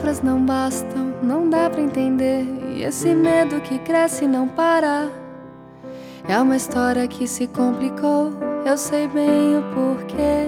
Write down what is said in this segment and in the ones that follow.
palavras não bastam, não dá pra entender. E esse medo que cresce e não para. É uma história que se complicou, eu sei bem o porquê.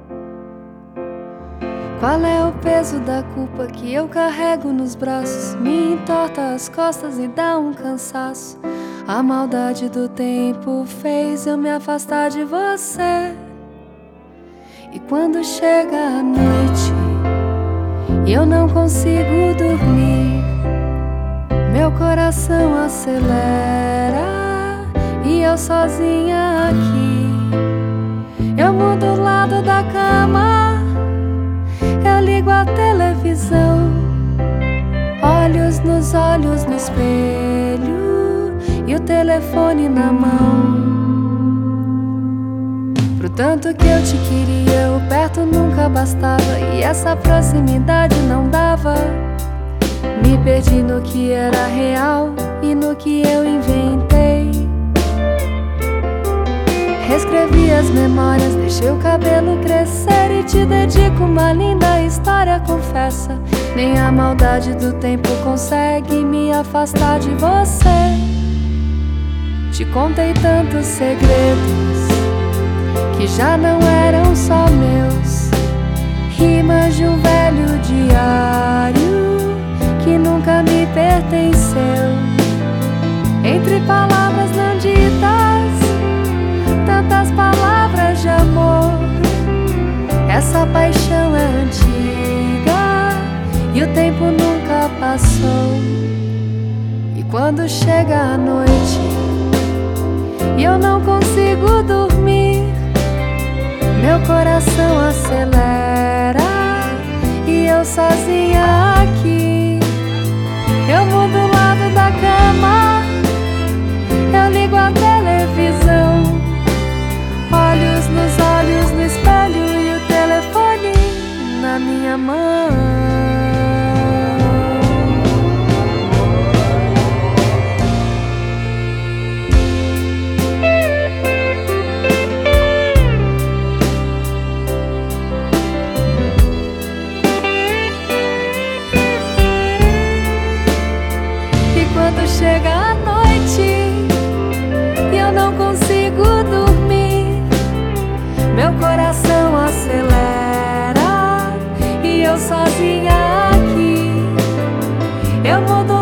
Qual é o peso da culpa que eu carrego nos braços? Me entorta as costas e dá um cansaço. A maldade do tempo fez eu me afastar de você. E quando chega a noite e eu não consigo dormir, meu coração acelera e eu sozinha aqui. Eu mudo o lado da cama, eu ligo a televisão, olhos nos olhos no espelho e o telefone na mão. Pro tanto que eu te queria, o perto nunca bastava, e essa proximidade não dava. Me perdi no que era real e no que eu inventei. Reescrevi as memórias, deixei o cabelo crescer e te dedico uma linda história, confessa. Nem a maldade do tempo consegue me afastar de você. Te contei tantos segredos que já não eram só meus, rimas de um velho diário que nunca me pertenceu. Entre palavras não ditas, tantas palavras de amor. Essa paixão é antiga e o tempo nunca passou. E quando chega a noite e eu não consigo dormir, meu coração acelera e eu sozinha aqui. Eu mudo o lado da cama, eu ligo a televisão, olhos nos olhos no espelho e o telefone na minha mão. Quando chega a noite e eu não consigo dormir, meu coração acelera e eu sozinha aqui. Eu mudo